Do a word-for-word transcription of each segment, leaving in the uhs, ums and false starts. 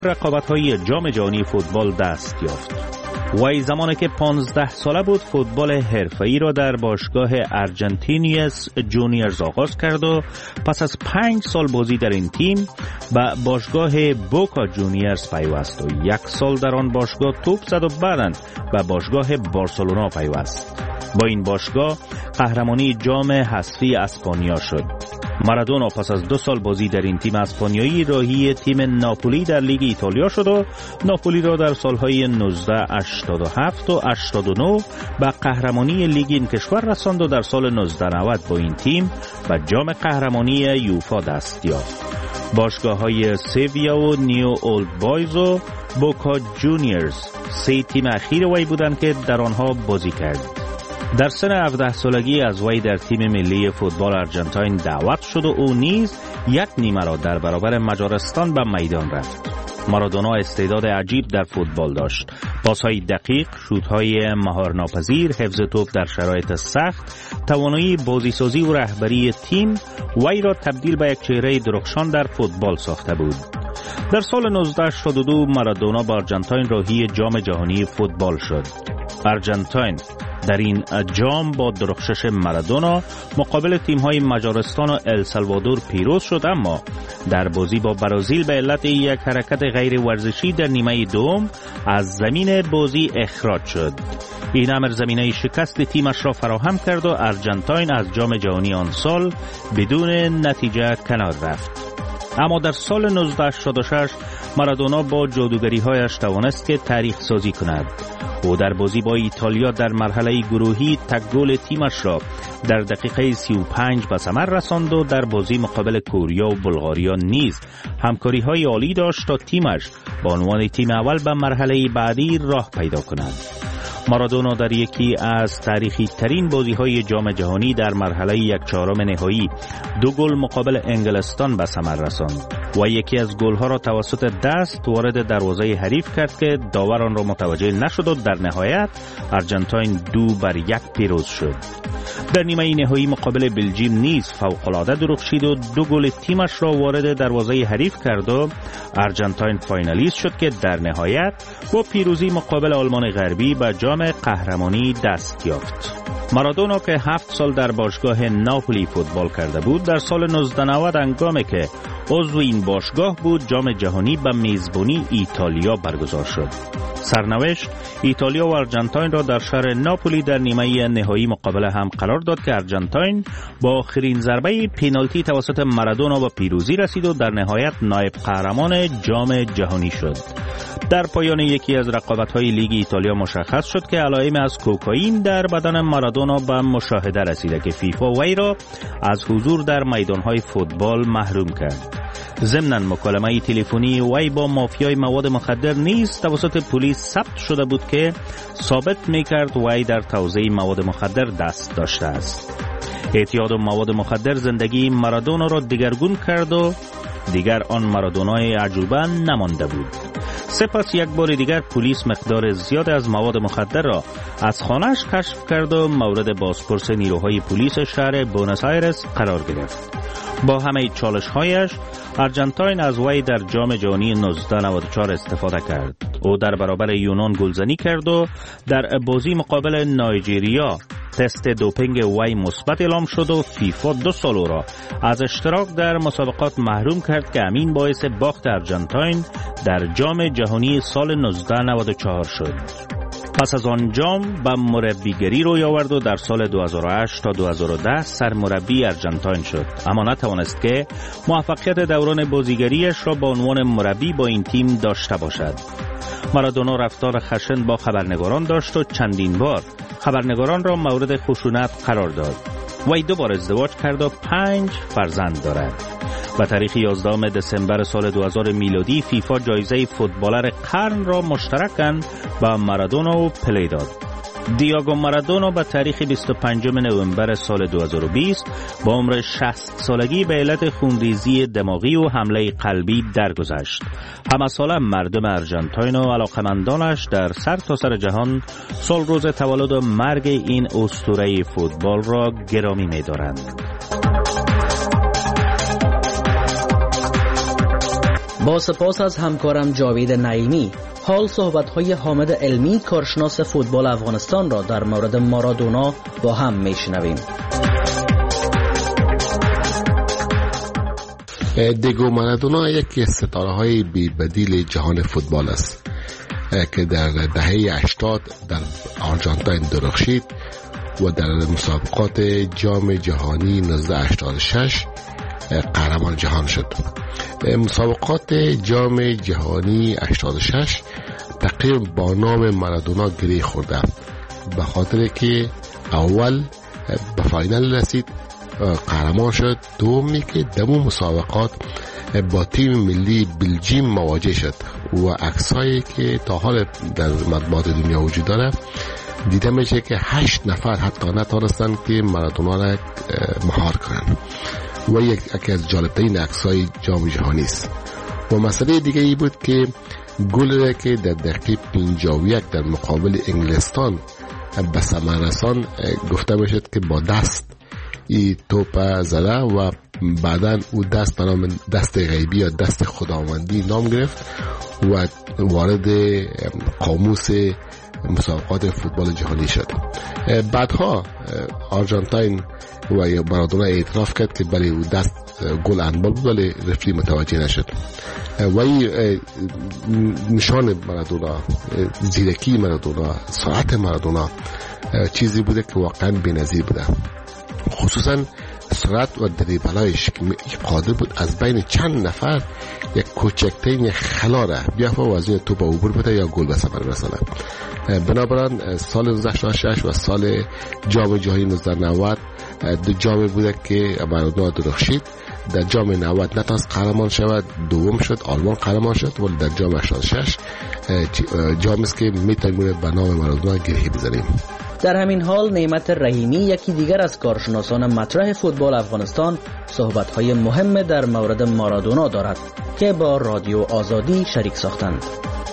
رقابت‌های جام جهانی فوتبال دست یافت. وی زمانی که پانزده ساله بود فوتبال حرفه‌ای را در باشگاه ارجنتینیوس جونیورز آغاز کرد و پس از پنج سال بازی در این تیم به باشگاه بوکا جونیورز پیوست و یک سال در آن باشگاه توپ زد و بعداً به باشگاه بارسلونا پیوست. با این باشگاه قهرمانی جام حذفی اسپانیا شد. مارادونا پس از دو سال بازی در این تیم اسپانیایی راهی تیم ناپولی در لیگ ایتالیا شد و ناپولی را در سالهای نوزده هشتاد و هفت و هشتاد و نه به قهرمانی لیگ این کشور رساند و در سال نوزده نود با این تیم به جام قهرمانی یوفا دست یافت. باشگاه‌های سیویا و نیو اولد بایز و بوکا جونیورز سه تیم اخیر وی بودند که در آنها بازی کرد. در سن هفده سالگی از وی در تیم ملی فوتبال ارجنتاین دعوت شد و او نیز یک نیمه را در برابر مجارستان به میدان رفت. مارادونا استعداد عجیب در فوتبال داشت. پاس‌های دقیق، شوت‌های مهارناپذیر، حفظ توپ در شرایط سخت، توانایی بازیسازی و رهبری تیم وی را تبدیل به یک چهره درخشان در فوتبال ساخته بود. در سال نوزده هشتاد و دو مارادونا با ارجنتاین راهی جام جهانی فوتبال شد. ارجنتاین در این جام با درخشش مارادونا مقابل تیم‌های مجارستان و السالوادور پیروز شد، اما در بازی با برزیل به علت یک حرکت غیر ورزشی در نیمه دوم از زمین بازی اخراج شد. این امر زمینه شکست تیمش را فراهم کرد و ارجنتاین از جام جهانی آن سال بدون نتیجه کنار رفت. اما در سال نوزده هشتاد و شش مارادونا با جادوگری‌هایش توانست که تاریخ سازی کند. او در بازی با ایتالیا در مرحله گروهی تک گل تیمش را در دقیقه سی و پنج به ثمر رساند و در بازی مقابل کوریا و بلغاریا نیز همکاری‌های عالی داشت تا تیمش با عنوان تیم اول به مرحله بعدی راه پیدا کند. مارادونا در یکی از تاریخی ترین بازی های جام جهانی در مرحله یک چهارم نهایی دو گل مقابل انگلستان به ثمر رساند و یکی از گل ها را توسط دست وارد دروازه حریف کرد که داور آن را متوجه نشد و در نهایت ارجنتاین دو بر یک پیروز شد. در نیمه نهایی مقابل بلژیم نیز فوق‌العاده درخشید و دو گل تیمش را وارد دروازه حریف کرد و ارجنتاین فاینالیست شد که در نهایت با پیروزی مقابل آلمان غربی به جام قهرمانی دست یافت. مارادونا که هفت سال در باشگاه ناپولی فوتبال کرده بود، در سال نوزده نود هنگامی که عضو این باشگاه بود جام جهانی به میزبانی ایتالیا برگزار شد. سرنوشت ایتالیا و ارجنتاین را در شهر ناپولی در نیمه نهایی مقابل هم قرار داد که ارجنتاین با آخرین ضربه پنالتی توسط مارادونا به پیروزی رسید و در نهایت نایب قهرمان جام جهانی شد. در پایان یکی از رقابت‌های لیگ ایتالیا مشخص شد که علائم از کوکائین در بدن مارادونا به مشاهده رسیده که فیفا وی را از حضور در میدان‌های فوتبال محروم کرد. ضمناً مکالمه تلفنی وی با مافیای مواد مخدر نیز توسط پلیس ثبت شده بود که ثابت می‌کرد وی در توزیع مواد مخدر دست داشته است. اعتیاد مواد مخدر زندگی مارادونا را دگرگون کرد و دیگر آن مارادونای عجوبه نمانده بود. سپس یک بار دیگر پلیس مقدار زیاد از مواد مخدر را از خانه‌اش کشف کرد و مورد بازپرس نیروهای پلیس شهر بونس آیرس قرار گرفت. با همه چالش‌هایش ارجنتاین از وی در جام جهانی نوزده نود و چهار استفاده کرد. او در برابر یونان گلزنی کرد و در بازی مقابل نایجریا تست دوپینگ وی مثبت اعلام شد و فیفا دو سال او را از اشتراک در مسابقات محروم کرد که همین باعث باخت ارجنتاین در جام جهانی سال نوزده نود و چهار شد. پس از آن جام به مربیگری روی آورد و در سال دو هزار و هشت تا دو هزار و ده سرمربی ارجنتاین شد، اما نتوانست که موفقیت دوران بازیگریش را با عنوان مربی با این تیم داشته باشد. مارادونا رفتار خشن با خبرنگاران داشت و چندین بار خبرنگاران را مورد خشونت قرار داد. وی دو بار ازدواج کرد و پنج فرزند دارد. و تاریخ یازدهم دسامبر سال دو هزار میلادی فیفا جایزه فوتبالر قرن را مشترکاً با مارادونا و پله داد. دیاگو مارادونا به تاریخ بیست و پنجم نوامبر سال دو هزار و بیست با عمر شصت سالگی به علت خونریزی دماغی و حمله قلبی درگذشت. همه ساله مردم ارجنتاین و علاقمندانش در سرتاسر جهان سال روز تولد و مرگ این اسطوره فوتبال را گرامی می‌دارند. با سپاس از همکارم جاوید نعیمی. حال صحبت‌های حامد علمی کارشناس فوتبال افغانستان را در مورد مارادونا با هم میشنویم. دیگو مارادونا یکی از ستاره‌های بی‌بدیل جهان فوتبال است که در دهه هشتاد در آرژانتین درخشید و در مسابقات جام جهانی نوزده هشتاد و شش قهرمان جهان شد. مسابقات جام جهانی هشتاد و شش تقریبا با نام مارادونا گره خورده، به خاطر که اول به فاینال رسید، قهرمان شد. دومی که دمو مسابقات با تیم ملی بلژیم مواجه شد و عکسایی که تا حال در مطبوعات دنیا وجود داره دیده میشه که هشت نفر حتی نتونستن که مارادونا را مهار کنن و یکی از جالبترین عکسای جام جهانی است. و مسئله دیگه ای بود که گل که در دقیقه پنجاه و یک در مقابل انگلستان به ثمر رسان گفته میشد که با دست ای توپ زده و بعداً او دست به نام دست غیبی یا دست خداوندی نام گرفت و وارد قاموس مسابقات فوتبال جهانی شد. بعدها آرژانتین و مارادونا اعتراف کرد که بله او دست گل هندبال بود ولی رفری متوجه نشد. و این نشان مارادونا، زیرکی مارادونا، سرعت مارادونا چیزی بوده که واقعا بی‌نظیر بوده، خصوصا سرعت و دریبلایش که قادر بود از بین چند نفر یک کوچکترین خلا را بیافته و از این توپ عبور بده یا گل به ثمر برسانه. بنابراین سال نوزده هشتاد و شش و سال جام جهانی نوزده نود دو جامی بوده که مارادونا درخشید. در جام نود نتونست قهرمان شود، دوم شد، آلمان قهرمان شد، ولی در جام هشتاد و شش جامی است که میتونیم به نام مارادونا گره بزنیم. در همین حال نعمت رحیمی یکی دیگر از کارشناسان مطرح فوتبال افغانستان صحبت‌های مهم در مورد مارادونا دارد که با رادیو آزادی شریک ساختند.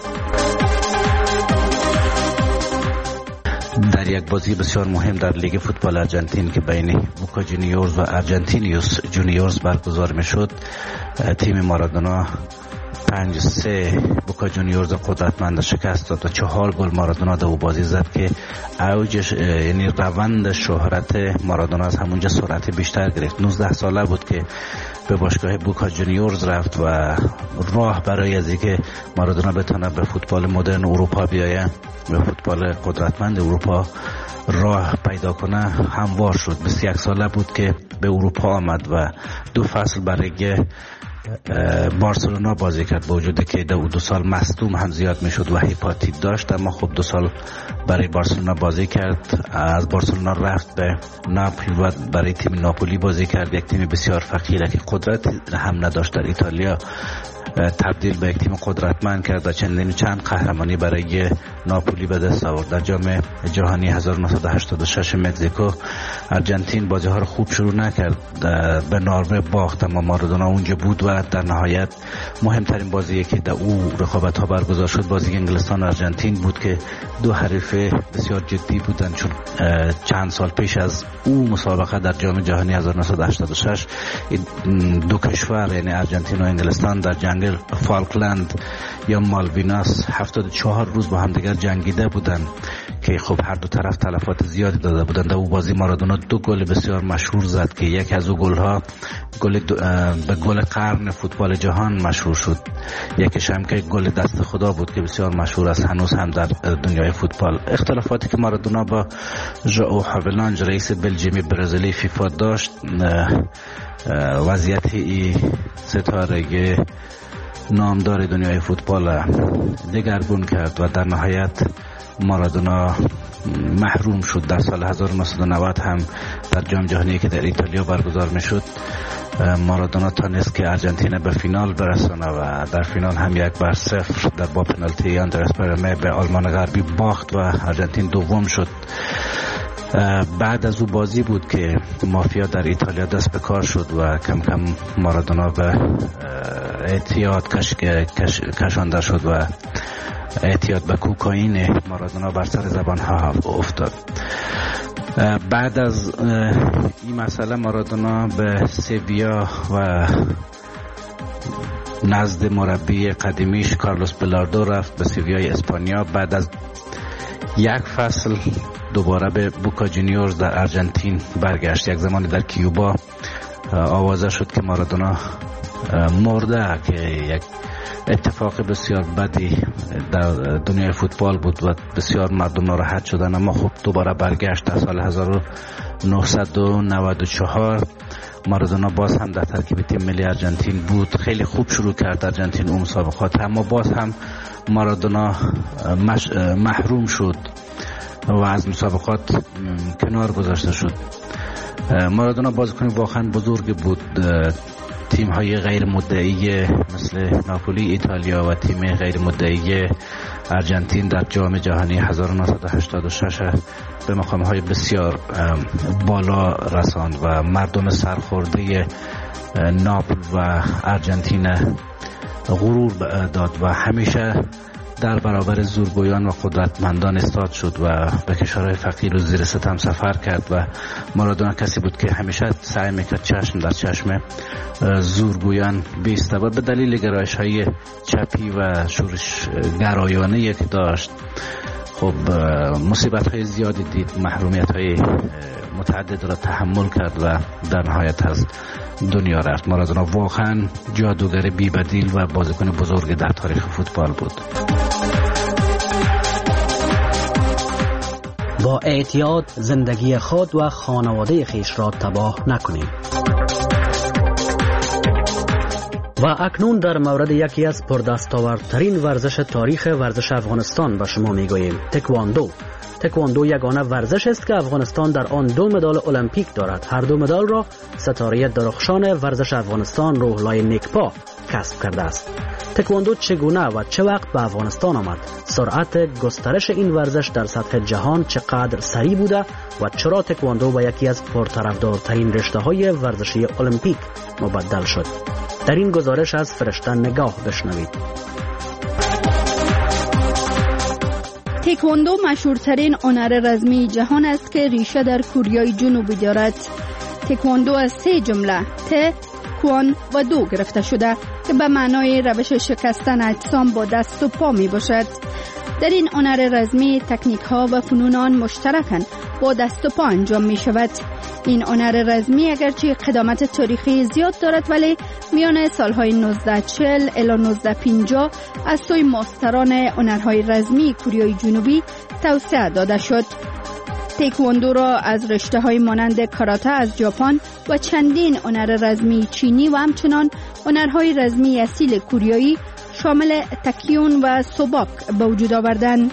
در یک بازی بسیار مهم در لیگ فوتبال آرژانتین که بین بوکا جونیورز و آرژانتینیوس جونیورز برگزار میشد، تیم مارادونا پنج سه بوکا جونیورز قدرتمند شکست داد و چهار گل مارادونا در بازی زد که اوجش یعنی روند شهرت مارادونا از همونجا سرعت بیشتر گرفت. نوزده ساله بود که به باشگاه بوکا جونیورز رفت و راه برای از اینکه مارادونا بتونه به فوتبال مدرن اروپا بیایه، به فوتبال قدرتمند اروپا راه پیدا کنه هموار شد. بیست و یک ساله بود که به اروپا آمد و دو فصل برای بارسلونا بازی کرد، با وجودی که دو, دو سال مصدوم هم زیاد میشد و هپاتیت داشت، اما خب دو سال برای بارسلونا بازی کرد. از بارسلونا رفت به ناپولی و برای تیم ناپولی بازی کرد، یک تیم بسیار فقیره که قدرت هم نداشت در ایتالیا، تبدیل به یک تیم قدرتمند کرد و چندین چند قهرمانی برای ناپولی به دست آورد. در جام جهانی هزار و نهصد و هشتاد و شش مکزیکو آرژانتین بازی ها رو خوب شروع نکرد، به نروژ باخت، اما مارادونا اونجا بود و در نهایت مهمترین بازی که در او رقابت ها برگزار شد بازی انگلستان و آرژانتین بود که دو حریف بسیار جدی بودند، چون چند سال پیش از او مسابقه در جام جهانی هزار و نهصد و هشتاد و شش دو کشور یعنی آرژانتین و انگلستان در جنگ فالکلند یا مالویناس هفتاد و چهار روز با هم دیگر جنگیده بودند که خب هر دو طرف تلفات زیادی داده بودند. در او بازی مارادونا دو گل بسیار مشهور زد که یک از او گل‌ها گل به گل قرن فوتبال جهان مشهور شد، یکیش هم که گل دست خدا بود که بسیار مشهور است هنوز هم در دنیای فوتبال. اختلافاتی که مارادونا با ژائو هاولانج رئیس بلژیمی برزیلی فیفا داشت وضعیت ای ستاره نامدار دنیای فوتبال دگرگون کرد و در نهایت مارادونا محروم شد. در سال هزار و نهصد و نود هم در جام جهانی که در ایتالیا برگزار میشد مارادونا تانست که آرژانتین به فینال برسانه و در فینال هم یک بر صفر در با پنالتی آندرس پرمه به آلمان غربی باخت و آرژانتین دوم شد. بعد از او بازی بود که مافیا در ایتالیا دست به کار شد و کم کم مارادونا به اعتیاد کش کش کشانده شد و اعتیاد به کوکائین مارادونا بر سر زبان ها افتاد. بعد از این مسئله مارادونا به سویا و نزد مربی قدیمیش کارلوس بلاردو رفت به سویای اسپانیا. بعد از یک فصل دوباره به بوکا جونیورز در آرژانتین برگشت. یک زمانی در کیوبا آوازه شد که مارادونا مرده، که یک اتفاق بسیار بدی در دنیای فوتبال بود و بسیار مردم ناراحت شدن. اما خب دوباره برگشت. در سال هزار و نهصد و نود و چهار مارادونا باز هم در ترکیب تیم ملی آرژانتین بود. خیلی خوب شروع کرد آرژانتین اون مسابقات، اما باز هم مارادونا محروم شد و از مسابقات کنار گذاشته شد. مارادونا بازیکن واقعا بزرگ بود. تیم های غیر مدعی مثل ناپولی ایتالیا و تیم غیر مدعی آرژانتین در جام جهانی هزار و نهصد و هشتاد و شش به مقام های بسیار بالا رساند و مردم سرخورده ناپل و آرژانتین غرور داد و همیشه در برابر زورگویان و قدرتمندان استاد شد و به کشورهای فقیر و زیر ستم سفر کرد. و مارادونا کسی بود که همیشه سعی میکرد چشم در چشم زورگویان بیسته و به دلیل گرایش های چپی و شورش گرایانه که داشت خب مصیبت های زیادی دید، محرومیت های متعدد را تحمل کرد و در نهایت از دنیا رفت. مارادونا واقعا جادوگر بی بدیل و بازیکن بزرگ در تاریخ فوتبال بود. با احتیاط زندگی خود و خانواده خیش را تباه نکنید. و اکنون در مورد یکی از پردستاوردترین ورزش تاریخ ورزش افغانستان به شما میگوییم: تکواندو. تکواندو یگانه ورزش است که افغانستان در آن دو مدال المپیک دارد. هر دو مدال را ستاره درخشان ورزش افغانستان روحلای نیکپا کسب کرده است. تکواندو چگونه و چه وقت به افغانستان آمد؟ سرعت گسترش این ورزش در سطح جهان چقدر سریع بوده و چرا تکواندو به یکی از پرطرفدارترین رشته‌های ورزشی المپیک مبدل شد؟ در این گزارش از فرشته نگاه بشنوید. تکواندو مشهورترین هنر رزمی جهان است که ریشه در کوریای جنوبی دارد. تکواندو از سه جمله ت، کوان و دو گرفته شده که به معنای روش شکستن اجسام با دست و پا می باشد. در این هنر رزمی تکنیک ها و فنون آن مشترکاً با دست و پا انجام می شود. این هنر رزمی اگرچه قدامت تاریخی زیاد دارد ولی میان سالهای نوزده چهل الی نوزده پنجاه از سوی ماستران هنرهای رزمی کوریای جنوبی توسعه داده شد. تکواندو را از رشته های مانند کاراته از ژاپن و چندین هنر رزمی چینی و همچنان هنرهای رزمی اصیل کوریایی شامل تکیون و سوباک به وجود آوردند.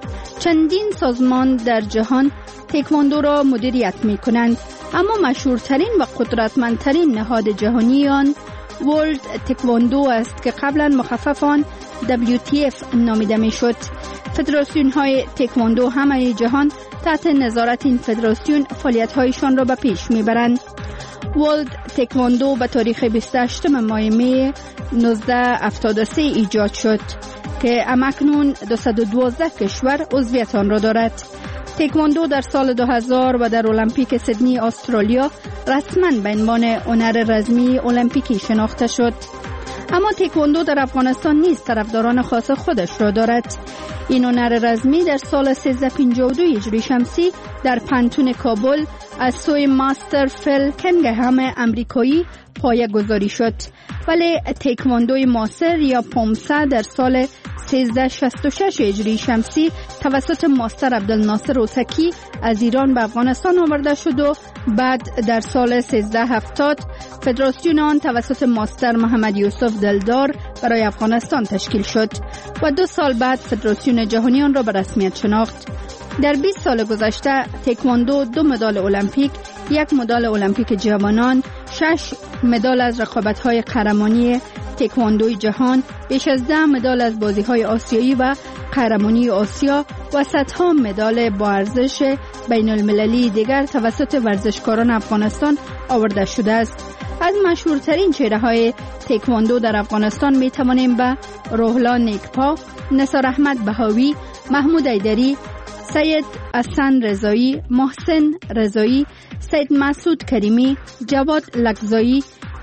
چندین سازمان در جهان تکواندو را مدیریت می کنند، اما مشهورترین و قدرتمندترین نهاد جهانی آن ورلد تکواندو است که قبلا مخفف آن دبلیو تی اف نامیده می شد. فدراسیون های تکواندو همه جهان تحت نظارت این فدراسیون فعالیت هایشان را به پیش می برند. ورلد تکواندو به تاریخ بیست و هشتم ماه می نوزده هفتاد و سه ایجاد شد که همکنون دویست و دوازده کشور عضویت آن را دارد. تکواندو در سال دو هزار و در المپیک سیدنی استرالیا رسما به عنوان هنر رزمی المپیکی شناخته شد. اما تکواندو در افغانستان نیز طرفداران خاص خودش را دارد. این هنر رزمی در سال سیزده پنجاه و دو هجری شمسی در پانتون کابل از سوی ماستر فیل کنگهم امریکایی پایه گذاری شد، ولی تکواندوی ماسر یا پومسه در سال سیزده شصت و شش هجری شمسی توسط ماستر عبدالناصر اوسکی از ایران به افغانستان آورده شد و بعد در سال سیزده هفتاد فدراسیون آن توسط ماستر محمد یوسف دلدار برای افغانستان تشکیل شد و دو سال بعد فدراسیون جهانی آن را به رسمیت شناخت. در بیست سال گذشته تکواندو دو مدال المپیک، یک مدال المپیک جوانان، شش مدال از رقابت‌های قهرمانی تکواندوی جهان، بیش از ده مدال از بازی‌های آسیایی و قهرمانی آسیا و صدها مدال با ارزش بین‌المللی دیگر توسط ورزشکاران افغانستان آورده شده است. از مشهورترین چهره‌های تکواندو در افغانستان می‌توانیم به روحلا نیکپا، نثار احمد بهاوی، محمود ایدری، سید حسن رضایی، محسن رضایی، سید مسعود کریمی، جواد لکزایی،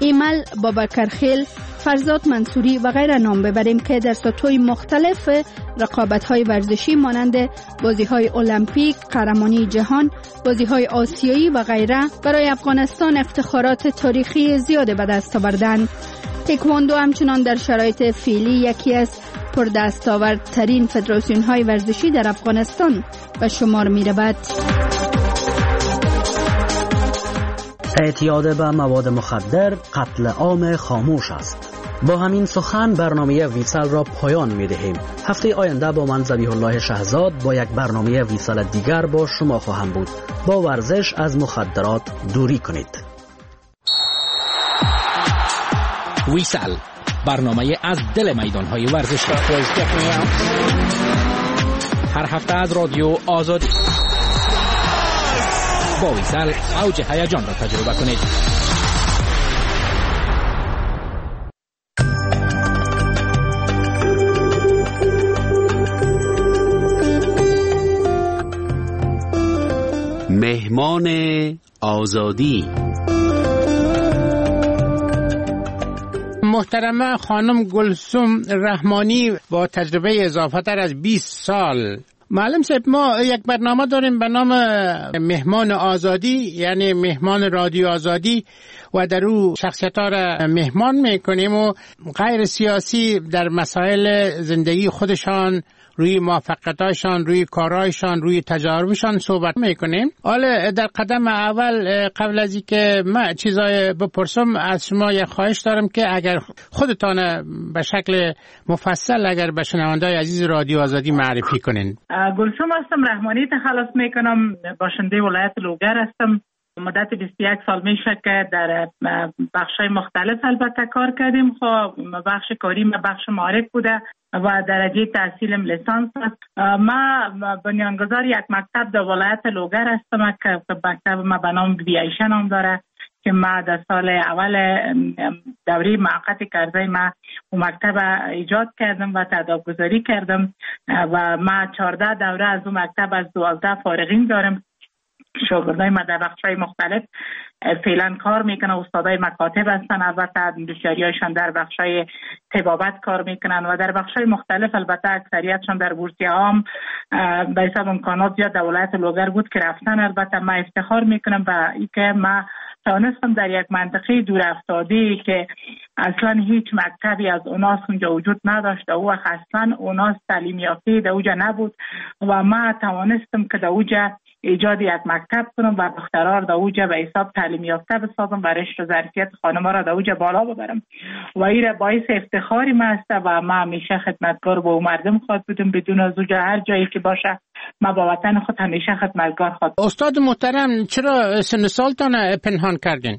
ایمل، بابکرخیل، فرزاد منصوری و غیره نام ببریم که در سطوح مختلف رقابت‌های ورزشی مانند بازی‌های المپیک، قهرمانی جهان، بازی‌های آسیایی و غیره برای افغانستان افتخارات تاریخی زیاد به دست آوردند. تکواندو همچنان در شرایط فعلی یکی از پردستاوردترین فدراسیون‌های ورزشی در افغانستان به شمار می‌رود. اعتیاد به مواد مخدر قتل عام خاموش است. با همین سخن برنامه ویسال را پایان می دهیم. هفته آینده با من ذبیح الله شهزاد با یک برنامه ویسال دیگر با شما خواهم بود. با ورزش از مخدرات دوری کنید. ویسال، برنامه از دل میدان‌های ورزشی. هر هفته از رادیو آزادی. با ویسال اوج هیجان را تجربه کنید. مهمان آزادی. محترمه خانم گلسوم رحمانی با تجربه اضافه تر از بیست سال. معلم صاحب، ما یک برنامه داریم به نام مهمان آزادی، یعنی مهمان رادیو آزادی، و در او شخصیت ها را مهمان میکنیم و غیر سیاسی در مسائل زندگی خودشان، روی موفقیتاشان، روی کارهایشان، روی تجاربشان صحبت میکنیم. حالا در قدم اول قبل از اینکه من چیزای بپرسم از شما یک خواهش دارم که اگر خودتان به شکل مفصل اگر به شنونده‌های عزیز رادیو آزادی معرفی کنین. گلسوم هستم، رحمانی تخلص میکنم، باشنده ولایت لوگر هستم. مدت بیست و یک سال میشه که در بخشای مختلف البته کار کردیم. خب بخش کاری ما بخش معارف بوده و درجه تحصیلم لیسانس است. ما بنیانگذار یک مکتب در ولایت لوگر هستم که مکتب ما به نام بیایشه نام داره که ما در سال اول دوره موقت کرده ما و مکتب ایجاد کردم و تداوم گذاری کردم و ما چهارده دوره از اون مکتب از دوازده فارغین دارم. شاگردای ما در بخش‌های مختلف فعلا کار میکنن. استادای مکاتب هستن، البته دشواریاشان در بخش‌های طبابت کار میکنن و در بخش‌های مختلف البته اکثریتشان در بورسیه هم به حساب امکانات زیاد در ولایت لوگر بود که رفتن. البته ما افتخار میکنم و اینکه ما توانستم در یک منطقه دور افتاده که اصلا هیچ مکتبی از اوناس اونجا وجود نداشت و اصلا اوناس تعلیم یافته در اونجا نبود و ما توانستم که در اونجا ایجاد یک مکتب کنم و دخترها را در اوجا به حساب تعلیم یافته بسازم و رشد و ظرفیت خانم‌ها را در اوجا بالا ببرم و این باعث افتخاری ما است و ما همیشه خدمتگار با مردم خواهد بودم. بدون از اوجا هر جایی که باشه ما با وطن خود همیشه خدمتگار خواهد. استاد محترم، چرا سن سالتان پنهان کردین؟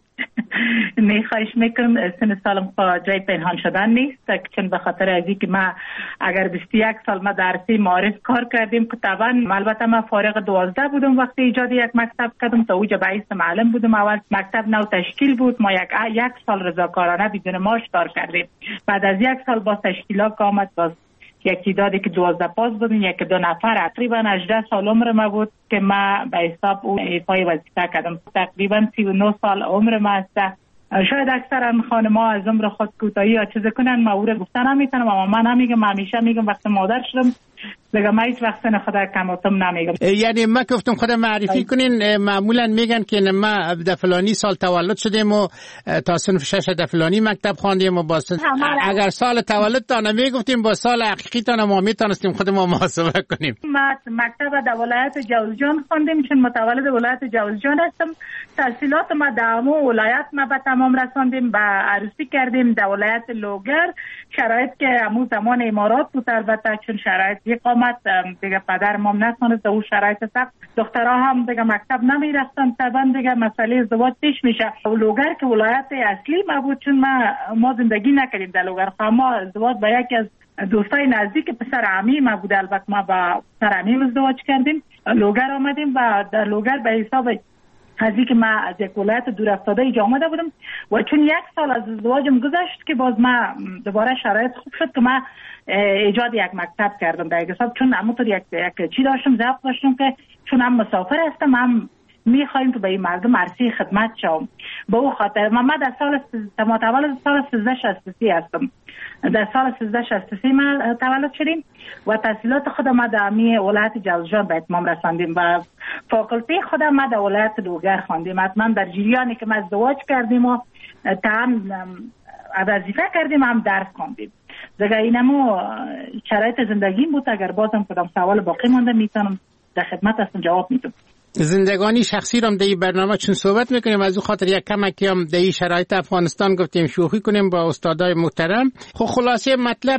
نه خواهش میکنم، سن سالم جای پنهان شدن نیست، چون به خاطر از اینکه ما اگر بیست و یک سال ما در عرصه معارف کار کردیم که طبعا البته ما فارغ دوازده بودم وقتی ایجاد یک مکتب کردم تا اوجا باعث معلم بودم. اول مکتب نو تشکیل بود، ما یک یک سال رضاکارانه بدون معاش کار کردیم. بعد از یک سال با تشکیلات آمد باز یک تعدادی که دوازده پاس بودیم، یک دو نفر. تقریبا هجده سال عمر ما بود که ما به حساب اون ایفای وظیفه کردم. تقریبا سی و نه سال عمر ما است. شاید اکثر خانم‌ها از عمر خود کوتاهی یا چیز کنن، ما او را گفتن نمیتونم اما من نمیگم. من همیشه میگم وقتی مادر شدم دیگه ما هیچ وقت نه خدا کماتم نمیگم. یعنی ما گفتم خدا معرفی کنین، معمولا میگن که ما در فلانی سال تولد شدیم و تا صنف شش در فلانی مکتب خواندیم و با اگر سال تولد تا نمیگفتیم با سال حقیقی تا ما میتونستیم خود ما محاسبه کنیم. ما مکتب در ولایت جوزجان خواندیم چون متولد ولایت جوزجان هستم. تحصیلات ما در همون ولایت ما به تمام رساندیم، با عروسی کردیم در ولایت لوگر. شرایط که همون زمان امارات بود البته چون شرایط اقامت دیگه پدر مام نتونست اون شرایط سخت، دخترها هم دیگه مکتب نمی رفتن، طبعا دیگه مسئله ازدواج پیش میشه. لوگر که ولایت اصلی ما بود چون ما ما زندگی نکردیم در لوگر، ما ازدواج با یکی از دوستای نزدیک پسر عمی ما بود. البته ما با پسر عمی ازدواج کردیم، لوگر آمدیم و در لوگر به حساب از اینکه ما از یک ولایت دور افتاده اینجا آمده بودم و چون یک سال از ازدواجم گذشت که باز ما دوباره شرایط خوب شد که ما ایجاد یک مکتب کردم در حساب. چون همونطور یک یک چی داشتم ضبط داشتم که چون هم مسافر هستم هم میخوایم که به این مردم عرصه خدمت شوم. به او خاطر من در سال ما تولد سال سیزده شصت و سه هستم. در سال سیزده شصت و سه ما تولد شدیم و تحصیلات خودم در امی ولایت جوزجان به اتمام رساندیم و فاکولته خودم ما در ولایت لوگر خواندیم. حتما در جریانی که ما ازدواج کردیم و تام وظیفه کردیم هم درس خواندیم. دیگه اینمو شرایط زندگیم بود. اگر بازم کدام سوال باقی مونده میتونم در خدمت هستم جواب میدم. زندگانی شخصی رو در این برنامه چون صحبت میکنیم از او خاطر یک کمکی هم در این شرایط افغانستان گفتیم شوخی کنیم با استادای محترم. خب خلاصه مطلب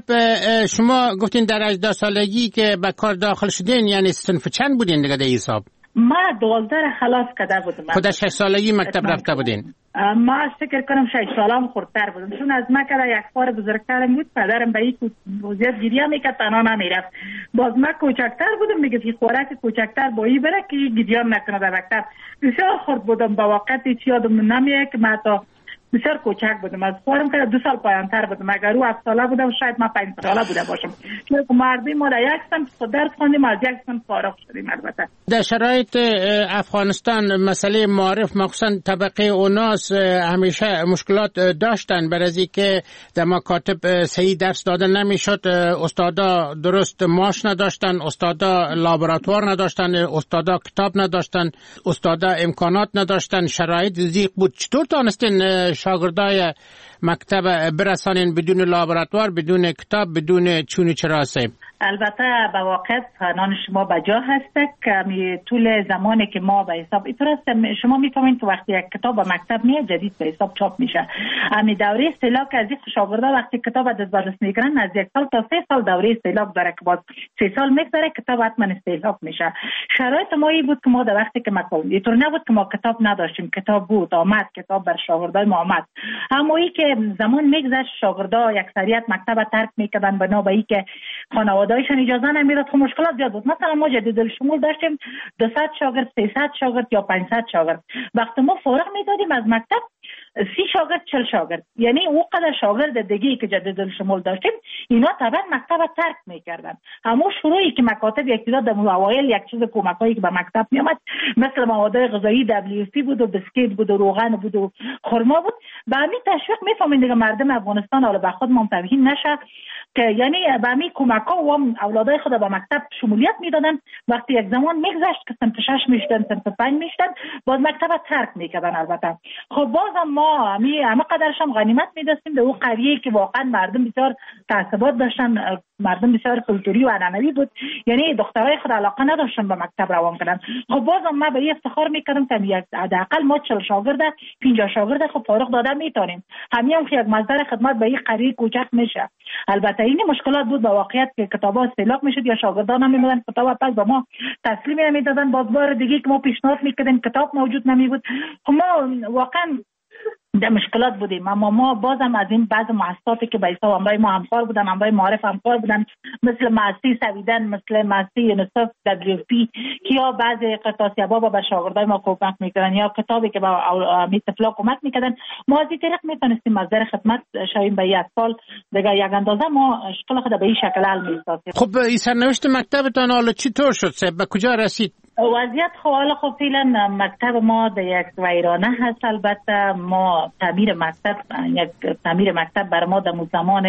شما گفتین در هجده سالگی که به کار داخل شدین، یعنی صنف چند بودین دیگه در حساب؟ ما دوازده خلاص کرده بودم. خود شش سالگی مکتب رفته بودین؟ ما فکر کنم شش سالم خردتر بودم چون از ما که یک بار بزرگترم بود. پدرم به این وضعیت گریه میکرد تنها نمیرفت. باز ما کوچکتر بودم میگه که خوراک کوچکتر با این بره که گریه نکنه در مکتب. بسیار خرد بودم. با وقت هیچ یادم نمیاد که ما تا بسیار کوچک بودم. از خودم که دو سال پایانتر بودم. اگر او هفت ساله بودم شاید ما پنج ساله بوده باشم. چون مردی ما در یک صنف درس خواندیم از یک صنف فارغ شدیم. البته در شرایط افغانستان مسئله معارف مخصوصا طبقه اوناس همیشه مشکلات داشتن برای که در مکاتب صحیح درس داده نمیشد. استادا درست معاش نداشتن، استادا لابراتوار نداشتن، استادا کتاب نداشتن، استادا امکانات نداشتن. شرایط ضیق بود. چطور تونستین شاگردای مکتب برسانین بدون لابراتوار، بدون کتاب، بدون چونی چراسه؟ البته به واقع نان شما بجا هسته که طول زمانی که ما به حساب ایتراست شما میفهمین که وقتی یک کتاب به مکتب میاد جدید به حساب چاپ میشه. امی دوره استهلاک از این شاگردا وقتی کتاب از دست میگیرن از یک سال تا سه سال دوره استهلاک داره که باز سه سال میگذره کتاب حتما استهلاک میشه. شرایط ما این بود که ما در وقتی که مکتب اینطور نبود که ما کتاب نداشتیم. کتاب بود آمد، کتاب بر شاگردای ما آمد. اما ای که زمان میگذشت شاگردا اکثریت مکتب ترک میکردن بنا به اینکه خانواده‌ایشان اجازه نمیداد. خب مشکلات زیاد بود. مثلا ما جدید الشمول داشتیم دویست شاگرد، سیصد شاگرد یا پانصد شاگرد. وقتی ما فارغ میدادیم از مکتب سی شاگرد چل شاگرد، یعنی او قدر شاگرد دیگه که جدید الشمول داشتیم اینا طبعا مکتب ترک میکردن. اما شروعی که مکاتب یک تعداد در اوایل یک چیز کمکایی که به مکتب میامد مثل مواد غذایی دبلیو اف پی بود و بسکیت بود و روغن بود و خرما بود. به همین تشویق میفهمین دیگه مردم افغانستان حالا به خود منتبهین نشه که یعنی به همین کمک‌ها و اولادای خود به مکتب شمولیت میدادن. وقتی یک زمان میگذشت که سنف شش میشدن، سنف پنج میشدن، باز مکتب ترک میکردن. البته خب بازم ما همین همه قدرش هم غنیمت میدستیم به اون قریه که واقعا مردم بسیار تعصبات داشتن، مردم بسیار کلتوری و عنعنوی بود، یعنی دخترای خود علاقه نداشتن به مکتب روان کردن. خب بازم ما به این افتخار میکردم که یک حداقل ما چهل شاگرد پنجاه شاگرد خب فارغ داده میتونیم. همین هم که یک مصدر خدمت به این قریه کوچک میشه. البته این مشکلات بود با واقعیت که کتابا استهلاک میشد یا شاگردان نمیدادن کتاب پس به ما تسلیم نمیدادن. باز بار دیگه که ما پیشنهاد میکردیم کتاب موجود نمیبود. خب ما واقعا در مشکلات بودیم. اما ما بازم از این بعض مؤسساتی که به حساب همراه ما همکار بودن، همراه معارف همکار بودن، مثل مؤسسه سویدن، مثل مؤسسه یونیسف، دبلیو اف پی که یا بعض قطاسیابا به شاگردای ما کمک میکردن یا کتابی که با میتفلا کمک میکردن، ما از این طریق میتونستیم مصدر خدمت شویم به یک سال دیگه یک اندازه ما اشکال خود به این شکل حل میسازیم. خب این سرنوشت مکتبتان حالا چطور شد؟ به کجا رسید؟ وضعیت خب حالا خب فعلا مکتب ما در یک ویرانه هست. البته ما تعمیر مکتب یک تعمیر مکتب بر ما در زمان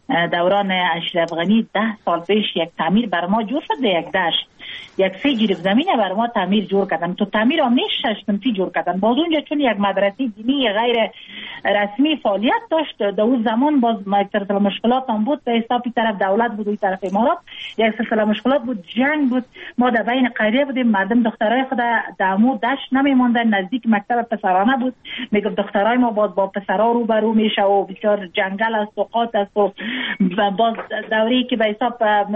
دوران اشرف غنی ده سال پیش یک تعمیر بر ما جور شد در یک دشت. یک سه جریب زمینه بر ما تعمیر جور کردن. تو تعمیر هم نیش شش سنفی جور کردن. باز اونجا چون یک مدرسه دینی غیر رسمی فعالیت داشت در اون زمان باز یک سلسله مشکلات هم بود. به حساب طرف دولت بود و طرف امارات یک سلسله مشکلات بود، جنگ بود. ما در بین قریه بودیم. مردم دخترای خود در مو دشت نمیموندن، نزدیک مکتب پسرانه بود. میگم دخترای ما باز با پسرا رو برو میشه و بسیار جنگل است و قات است و باز دوری که به حساب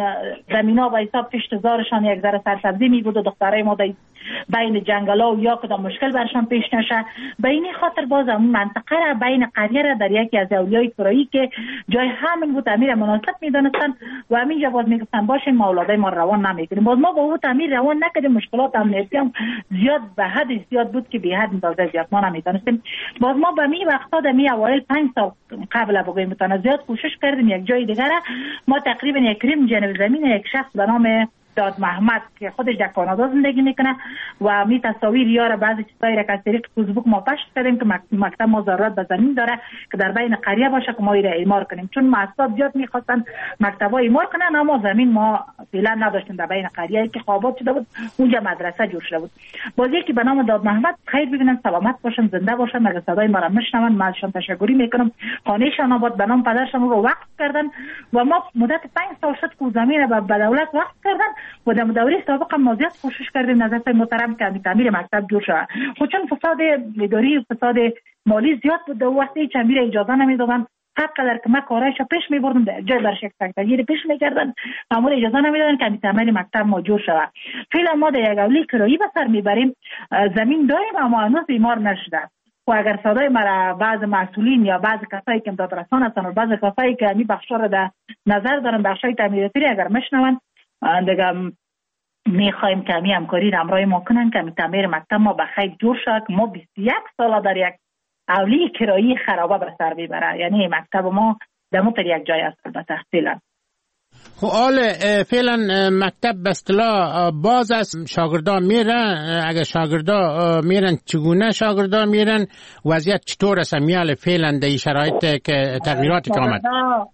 زمینا به حساب پشتزارشان یک ذره سرسبزی می بود و دخترای ما بین جنگلا و یا کدام مشکل برشان پیش نشه. به این خاطر باز اون منطقه را بین قریه را در یکی از اولیای کرایی که جای همین بود تعمیر مناسب میدونستن و همینجا باز میگفتن باشین ما اولادای ما روان نمیکنیم. باز ما با اون تعمیر روان نکردیم. مشکلات امنیتی هم زیاد به حد زیاد بود که به حد اندازه زیاد ما نمیدونستیم. باز ما به می وقتا در می اوایل پنج سال قبل بگویم متونه زیاد کوشش کردیم یک جای دیگه را ما تقریبا یک ریم جنب زمین یک شخص به نام داد محمد که خودش در کانادا زندگی میکنه و می تصاویر یاره بعضی چیزایی را که از طریق فیسبوک ما پخش کردیم که مکتب ما ضرورت به زمین داره که در بین قریه باشه که ما ایره اعمار کنیم، چون مؤسسات زیاد میخواستن مکتبا اعمار کنن اما زمین ما فعلا نداشتیم در بین قریه که خوابات شده بود اونجا مدرسه جور شده بود. بازی که به نام داد محمد خیر ببینن، سلامت باشن، زنده باشن، مگه صدای ما را میشنون. من ازشان تشکری میکنم، خانهشان آباد، به نام پدرشان رو وقف کردن و ما مدت پنج سال شد که زمین را به دولت وقف کردن و در دوره سابق ما زیاد کوشش کردیم نظرت محترم که تعمیر مکتب جور شود. خود چون فساد اداری و فساد مالی زیاد بود و وقتی تعمیر اجازه نمیدادن، هر قدر که ما کارایش پیش میبردیم در جای برشک تکتگیر پیش میکردن معمول اجازه نمیدادن که تعمیر مکتب ما جور شود. فعلا ما در یک اولی کرایی به سر میبریم، زمین داریم اما هنوز اعمار نشده و اگر صدای مرا بعض مسئولین یا بعض کسایی که امداد رسان هستن و بعض کسایی که می بخشا را در نظر دارن بخشای تعمیراتی اگر مشنون دیگه میخوایم که می همکاری را همراه ما کنن که می تعمیر مکتب ما به خیر جور شد. ما بیست و یک ساله در یک اولی کرایی خرابه به سر میبره، یعنی مکتب ما دمو پر یک جای است به تحصیل. خب حال فعلا مکتب به اصطلاح باز است، شاگردان میرن، اگر شاگردان میرن چگونه شاگردان میرن، وضعیت چطور است میال فعلا در شرایط که تغییراتی که آمد؟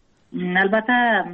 البته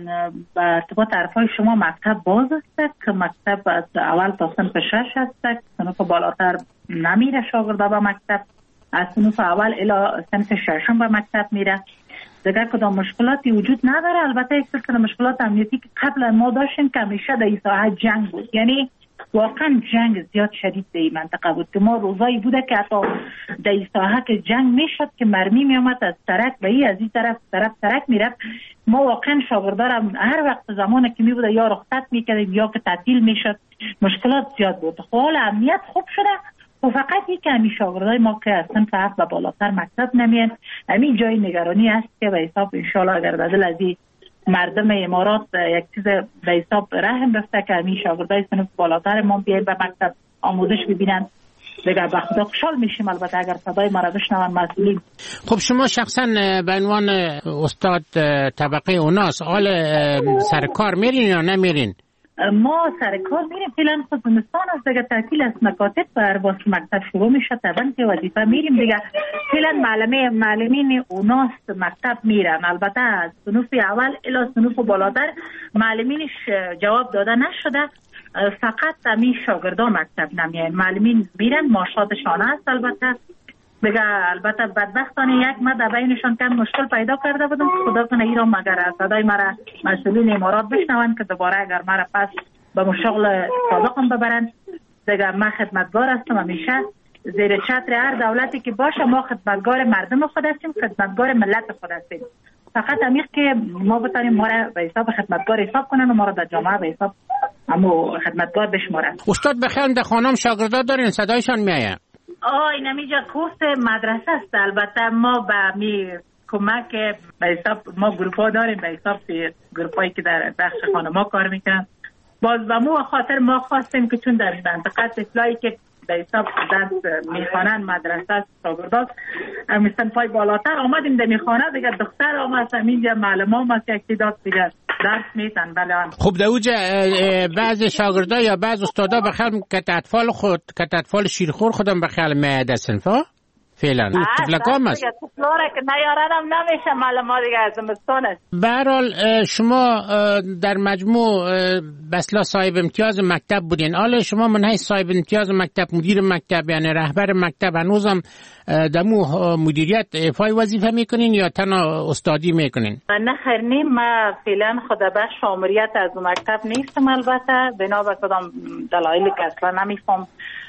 به ارتباط حرفای شما مکتب باز است که مکتب از اول تا صنف شش است، صنف بالاتر نمیره شاگردا به مکتب، از صنف اول الی صنف ششم به مکتب میره. دیگر کدام مشکلاتی وجود نداره. البته یک سری مشکلات امنیتی که قبلا ما داشتیم که همیشه در این ساحه جنگ بود، یعنی واقعا جنگ زیاد شدید در این منطقه بود که ما روزایی بوده که حتی در این ساحه که جنگ میشد که مرمی میامد از ترک به این از این طرف طرف ترک میرفت، ما واقعا شاگردارم هر وقت زمانی که میبوده یا رخصت میکردیم یا که تعطیل میشد، مشکلات زیاد بود. خب حالا امنیت خوب شده و فقط یک کمی شاگردای ما که از صنف هفت و بالاتر مکتب نمیان، همین جای نگرانی است که به حساب انشالله اگر بدل از این مردم امارات یک چیز به حساب رحم بفته که همین شاگردای صنف بالاتر ما بیاین به مکتب آموزش ببینن، دیگر به خدا خوشحال میشیم. البته اگر صدای ما را بشنون مسئولین. خب شما شخصا به عنوان استاد طبقه اوناس حال سر کار میرین یا نمیرین؟ ما سر کار میریم، فعلا خود زمستان است دیگه، تعطیل است، مکاتب بر باز مکتب شروع میشه طبعا که وظیفه میریم دیگه. فعلا معلمه معلمین اوناس مکتب میرن، البته از صنف اول الی صنف بالاتر معلمینش جواب داده نشده، فقط همین شاگردا مکتب نمیان، معلمین میرن معاشاتشان هست. البته دیگه البته بدبختانه یک ما در بینشان کم مشکل پیدا کرده بودم، خدا کنه ایران مگر صدای مرا مسئولین امارات بشنون که دوباره اگر مرا پس به مشغل سابقم ببرن. دیگه من خدمتگار هستم، همیشه زیر چتر هر دولتی که باشه ما خدمتگار مردم خود هستیم، خدمتگار ملت خود هستیم. فقط همیشه که ما بتانیم ما را به حساب خدمتگار حساب کنن و ما را در جامعه به حساب همو خدمتگار بشمارن. استاد بخیر در خانم شاگردا دارین صدایشان میآید؟ آه این همیجا کورس مدرسه است. البته ما به می کمک به حساب ما گروپ ها داریم، به حساب گروپ هایی که در بخش خانما کار میکنن. باز به مو خاطر ما خواستیم که چون در منطقه اصلاحی که به حساب درس میخوانن مدرسه است شاگردان مثلا پای بالاتر آمدیم در میخوانه دیگه دختر آمد همینجا معلم آمد که اکتیداد دیگه درس میتن. بله. خب در اوجه بعض شاگردا یا بعض استادا بخیال که اطفال خود که اطفال شیرخور خودم بخیال میاده صنفا فعلا تفلکام است تفلاره که نیارنم نمیشه معلم دیگه از زمستان است. به هر حال شما در مجموع بسلا صاحب امتیاز مکتب بودین، حالا شما من حیث صاحب امتیاز مکتب، مدیر مکتب یعنی رهبر مکتب، هنوزم دمو مدیریت ایفای وظیفه میکنین یا تنها استادی میکنین؟ نه خیر نیم، من فعلا خود بخش آمریت از مکتب نیستم، البته بنا به کدام دلایلی که اصلا نمیفهم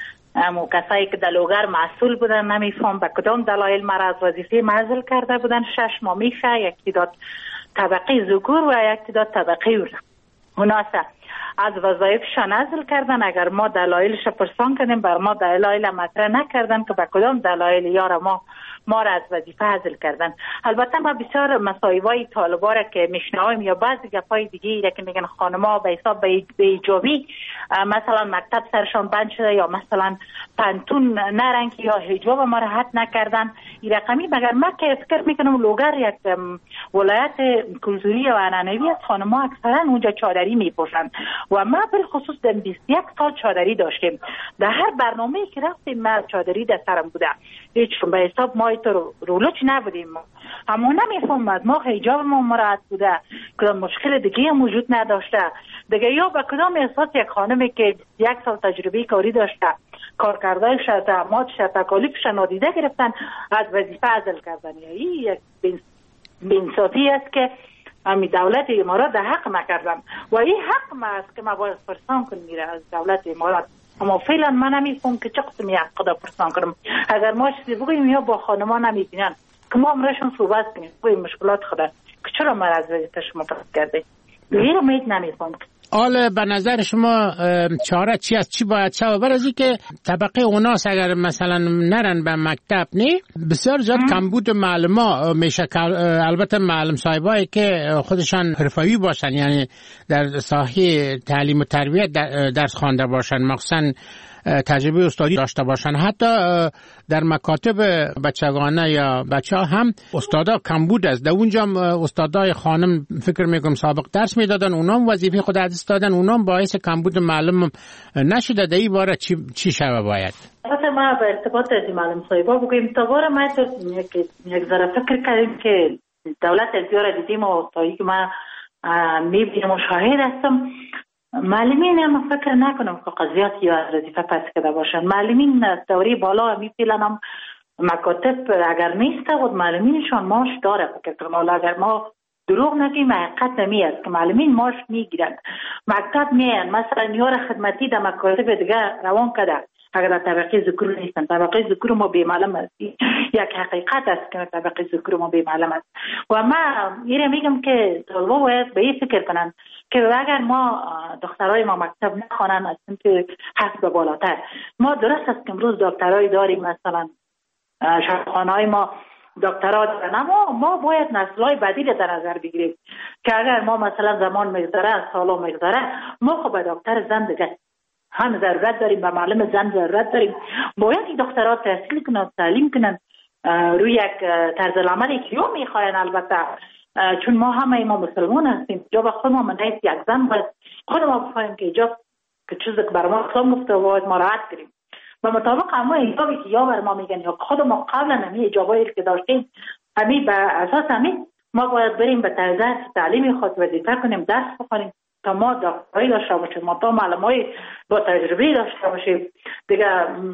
امو کسایی که دلوگر مسئول بودن نمیفهم به کدام دلایل مرا از وظیفه معزل کرده بودن. شش ماه میشه یک تعداد طبقه ذکور و یک تعداد طبقه مناسب از وظایفشان عزل کردن. اگر ما دلایلش پرسان کردیم بر ما دلایل مطرح نکردن که به کدام دلایل یار ما ما را از وظیفه عزل کردن. البته ما بسیار مصایبای طالبا را که میشنویم یا بعضی گپای دیگه را که میگن خانم‌ها به حساب به ایجابی مثلا مکتب سرشان بند شده یا مثلا پنتون نرن که یا حجاب ما را حد نکردن این رقمی. مگر من که فکر میکنم لوگر یک ولایت کلتوری و عنعنوی است، خانم‌ها اکثرا اونجا چادری میپوشند و ما بالخصوص در بیست و یک سال چادری داشتیم. در هر برنامه‌ای که رفتیم ما چادری در سرم بوده، هیچ به حساب ما تو رولوچ نبودیم. اما نمیفهمد ما حجاب ما مراعات بوده، کدام مشکل دیگه هم وجود نداشته دیگه. یا به کدام احساس یک خانمی که یک سال تجربه کاری داشته کارکردهایش تعهداتش تکالیفش نادیده گرفتن از وظیفه عزل کردن. این یک بینصافی است که امی دولت امارات در حق نکردن و این حق ما است که ما باید پرسان کنیم میره از دولت امارات. اما فعلا من نمیفهم که چه قسمی حق دا پرسان کنم. اگر ما چیزی بگوییم یا با خانمان نمیبینن که ما امرشون صحبت کنیم بگوییم مشکلات خدا که چرا ما از وظیفه شما پرس کرده غیر امید نمیفهم. حالا به نظر شما چاره چی است؟ چی باید شود؟ برای از که طبقه اوناس اگر مثلا نرن به مکتب نه بسیار زیاد کمبود معلما میشه. البته معلم صاحبایی که خودشان حرفه‌ای باشن، یعنی در ساحه تعلیم و تربیت درس خوانده باشن، مخصوصا تجربه استادی داشته باشن، حتی در مکاتب بچگانه یا بچه ها هم استادا کمبود است. در اونجا استادای خانم فکر میکنم سابق درس میدادن، اونام وظیفه خود از دادن، اونام باعث کمبود معلم نشده. در این باره چی چی شوه باید؟ البته ما به ارتباط از معلم صاحبا بگویم تا باره ما تو یک ذره فکر کردیم که دولت از دیار دیدیم و تایی که ما میبینیم و شاهد هستم، معلمین هم فکر نکنم که قضیات یا از وظیفه پس کده باشن. معلمین دوری بالا میپیلن هم مکاتب اگر نیسته بود معلمینشان ماش داره. فکر کنم اگر ما دروغ نگیم حقیقت نمی است که معلمین ماش میگیرند، مکتب میان مثلا نیار خدمتی در مکاتب دیگه روان کده اگر در طبقه ذکر نیستن. طبقه ذکر ما بی‌معلم است، یک حقیقت است که طبقه ذکر ما بی‌معلم است. و ما ایره میگم که طلبا باید به این فکر کنن که اگر ما دخترای ما مکتب نخوانن از سمت حسب بالاتر، ما درست است که امروز دکترای داریم، مثلا شفاخانه‌های ما دکترا دارن، اما ما باید نسل‌های بدیل در نظر بگیریم که اگر ما مثلا زمان میگذره سالا میگذره ما خب به دکتر زن دیگه هم ضرورت داریم، به معلم زن ضرورت داریم. باید این دکترها تحصیل کنن، تعلیم کنن روی یک طرز العملی که یا میخواین. البته چون ما همه ما مسلمان هستیم، جا به خود ما من یک زن باید خود ما بفهمیم که ایجاب که چیزی که بر ما اسلام گفته و باید ما رعایت کنیم و مطابق اما ایجابی که یا بر ما میگن یا خود ما قبلا همی ایجابایی که داشتیم همی به اساس همی ما باید بریم به طرز تعلیمی خود وظیفه کنیم، درس بخونیم تا ما دکترایی داشته باشیم، ما تا معلمای با تجربه داشته باشیم دیگه.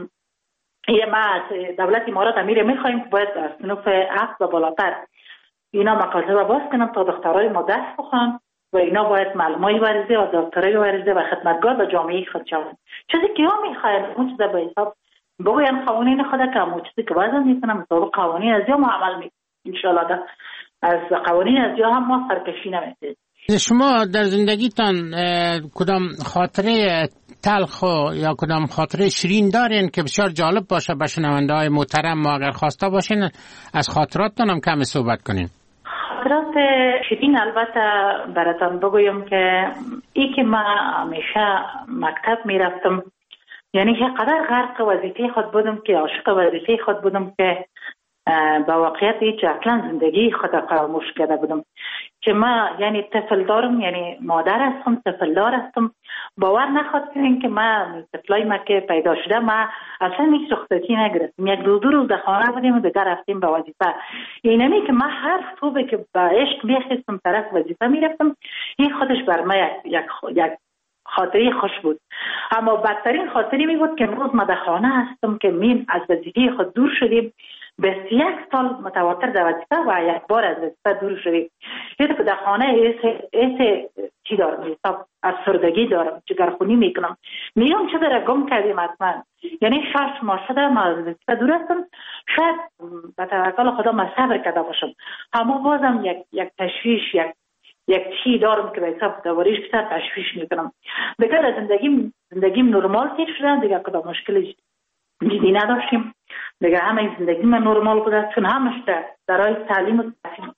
یه ما از دولت امارات امیر میخوایم که باید از صنف عقل و بالاتر اینا مکاتب باز کنن تا دکترای ما درس بخونن و اینا باید معلمای ورزه و دکترای ورزه و خدمتگار به جامعه خود شوند. چیزی که ها میخواین اون چیزا به حساب بگوین قوانین خود که همون چیزی که باید میکنم مطابق قوانین از یا ما عمل میکنیم انشاءالله. از قوانین از یا هم ما سرکشی نمیکنیم. شما در زندگیتان کدام خاطره تلخ یا کدام خاطره شیرین دارین که بسیار جالب باشه به شنونده های محترم؟ ما اگر خواسته باشین از خاطراتتان هم کمی صحبت کنین. خاطرات شیرین البته براتون بگویم که ای که ما همیشه مکتب میرفتم، یعنی چقدر غرق وظیفه خود بودم که عاشق وظیفه خود بودم که با واقعیت هیچ اصلا زندگی خود فراموش کرده بودم که ما یعنی طفل دارم، یعنی مادر هستم، طفل دار هستم. باور نخواد کنین که ما طفلای ما که پیدا شده ما اصلا هیچ رخصتی نگرفتیم، یک دو دو روز در خانه بودیم و دیگر رفتیم به وظیفه. اینمی که ما هر صبح که با عشق میخواستم طرف وظیفه میرفتم، این خودش بر ما یک یک خاطری خوش بود. اما بدترین خاطری می بود که امروز ما در خانه هستم که من از وظیفه خود دور شدیم، بیست و یک سال متواتر در وظیفه و یک بار از وظیفه دور شدیم. یه که در خانه ایسه چی دارم، حساب افسردگی دارم، جگرخونی میکنم، میگم چه داره گم کردیم حتما. یعنی شش ماه شده ما از وظیفه دور هستم، شاید به توکل خدا ما صبر کرده باشم، اما بازم یک یک تشویش یک یک چی دارم که به حساب دواریش بیشتر تشویش میکنم. دیگه زندگیم زندگیم نرمال تیر شده، دیگه کدام مشکل جدی نداشتیم، دیگه همه زندگی من نرمال بوده، چون همش در درای تعلیم و تحصیل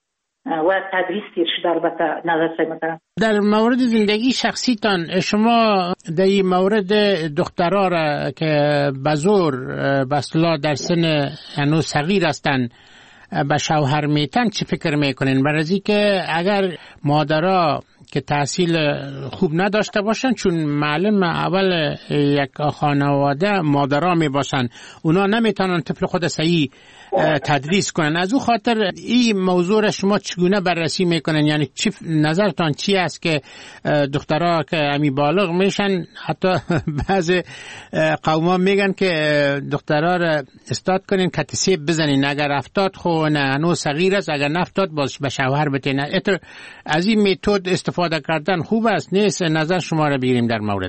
و تدریس تیر شده. البته نظر سیمترم در مورد زندگی شخصیتان شما در این مورد دخترها را که بزور بسلا در سن هنوز صغیر هستند به شوهر میتن چی فکر میکنین؟ برای که اگر مادرها که تحصیل خوب نداشته باشن، چون معلم اول یک خانواده مادرها می باشن، اونا نمیتونن طفل خود صحیح تدریس کنن. از او خاطر این موضوع را شما چگونه بررسی میکنن؟ یعنی چی نظرتان چی است که دخترها که امی بالغ میشن، حتی بعض قوما میگن که دخترها را استاد کنین کتسیب بزنین، اگر افتاد خو نه هنوز صغیر است، اگر نفتاد باز به شوهر بتین. از این متد استفاده کردن خوب است نیست؟ نظر شما را بگیریم در مورد.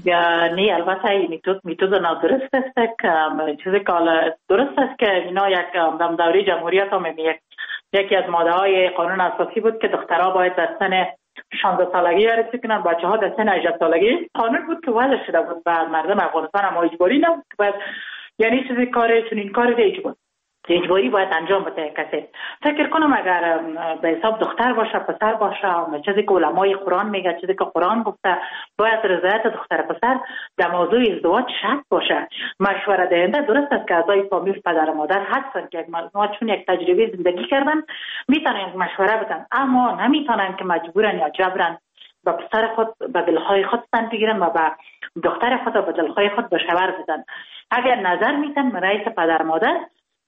نه البته این میتود میتود نادرست است که چیزی که درست است که اینا یک در دوره جمهوریت هم یک یکی از ماده های قانون اساسی بود که دخترها باید در سن شانزده سالگی ورزش کنن، بچه ها در سن هجده سالگی. قانون بود که وضع شده بود بر مردم افغانستان، اما اجباری نبود. باید یعنی چیزی کار چنین کاری اجباری اجباری باید انجام بده کسی. فکر کنم اگر به حساب دختر باشه پسر باشه، چیزی که علمای قرآن میگه، چیزی که قرآن گفته، باید رضایت دختر پسر در موضوع ازدواج شرط باشه. مشوره دهنده درست است که اعضای فامیل پدر و مادر هستن که ما چون یک تجربه زندگی کردن میتونن مشوره بدن، اما نمیتونن که مجبورن یا جبرن با پسر خود به دلخواه خود سن بگیرن و با دختر خود به دلخواه خود به شوهر بدن. اگر نظر میتن رئیس پدر مادر